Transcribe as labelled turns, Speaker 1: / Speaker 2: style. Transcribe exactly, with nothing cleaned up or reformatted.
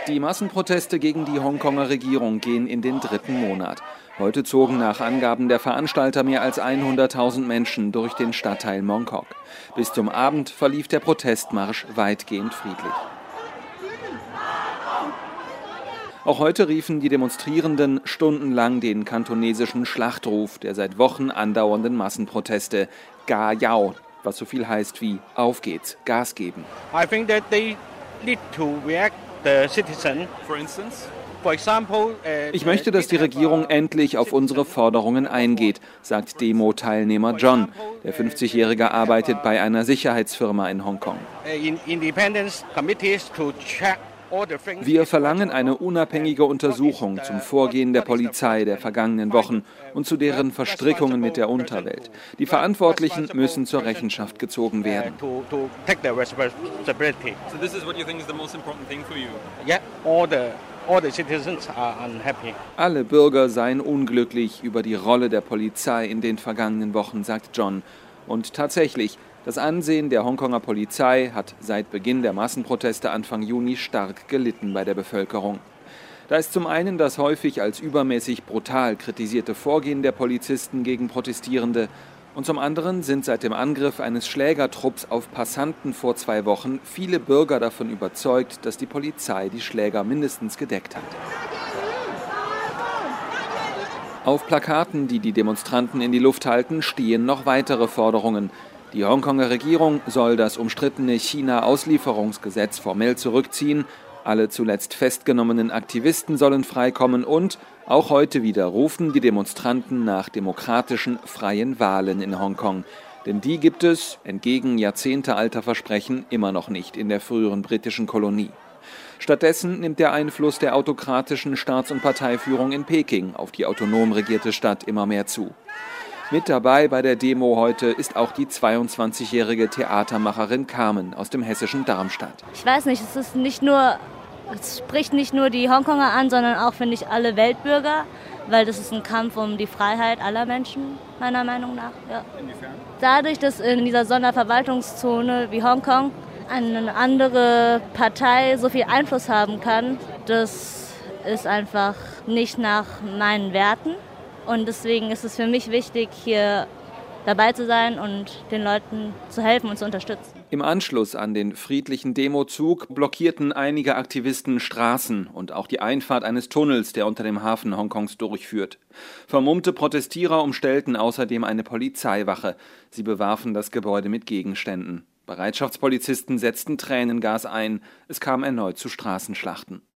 Speaker 1: Die Massenproteste gegen die Hongkonger Regierung gehen in den dritten Monat. Heute zogen nach Angaben der Veranstalter mehr als hunderttausend Menschen durch den Stadtteil Mong Kok. Bis zum Abend verlief der Protestmarsch weitgehend friedlich. Auch heute riefen die Demonstrierenden stundenlang den kantonesischen Schlachtruf der seit Wochen andauernden Massenproteste Ga Yao, was so viel heißt wie Auf geht's, Gas geben.
Speaker 2: I think that they need to react the citizen. For instance?
Speaker 1: Ich möchte, dass die Regierung endlich auf unsere Forderungen eingeht, sagt Demo-Teilnehmer John. Der fünfzigjährige arbeitet bei einer Sicherheitsfirma in Hongkong. Wir verlangen eine unabhängige Untersuchung zum Vorgehen der Polizei der vergangenen Wochen und zu deren Verstrickungen mit der Unterwelt. Die Verantwortlichen müssen zur Rechenschaft gezogen werden. Alle Bürger seien unglücklich über die Rolle der Polizei in den vergangenen Wochen, sagt John. Und tatsächlich, das Ansehen der Hongkonger Polizei hat seit Beginn der Massenproteste Anfang Juni stark gelitten bei der Bevölkerung. Da ist zum einen das häufig als übermäßig brutal kritisierte Vorgehen der Polizisten gegen Protestierende und zum anderen sind seit dem Angriff eines Schlägertrupps auf Passanten vor zwei Wochen viele Bürger davon überzeugt, dass die Polizei die Schläger mindestens gedeckt hat. Auf Plakaten, die die Demonstranten in die Luft halten, stehen noch weitere Forderungen. Die Hongkonger Regierung soll das umstrittene China-Auslieferungsgesetz formell zurückziehen, alle zuletzt festgenommenen Aktivisten sollen freikommen und auch heute wieder rufen die Demonstranten nach demokratischen, freien Wahlen in Hongkong. Denn die gibt es, entgegen jahrzehntealter Versprechen, immer noch nicht in der früheren britischen Kolonie. Stattdessen nimmt der Einfluss der autokratischen Staats- und Parteiführung in Peking auf die autonom regierte Stadt immer mehr zu. Mit dabei bei der Demo heute ist auch die zweiundzwanzigjährige Theatermacherin Carmen aus dem hessischen Darmstadt.
Speaker 3: Ich weiß nicht, es ist nicht nur, es spricht nicht nur die Hongkonger an, sondern auch, finde ich, alle Weltbürger, weil das ist ein Kampf um die Freiheit aller Menschen, meiner Meinung nach. Ja. Inwiefern? Dadurch, dass in dieser Sonderverwaltungszone wie Hongkong eine andere Partei so viel Einfluss haben kann, das ist einfach nicht nach meinen Werten. Und deswegen ist es für mich wichtig, hier dabei zu sein und den Leuten zu helfen und zu unterstützen.
Speaker 1: Im Anschluss an den friedlichen Demozug blockierten einige Aktivisten Straßen und auch die Einfahrt eines Tunnels, der unter dem Hafen Hongkongs durchführt. Vermummte Protestierer umstellten außerdem eine Polizeiwache. Sie bewarfen das Gebäude mit Gegenständen. Bereitschaftspolizisten setzten Tränengas ein. Es kam erneut zu Straßenschlachten.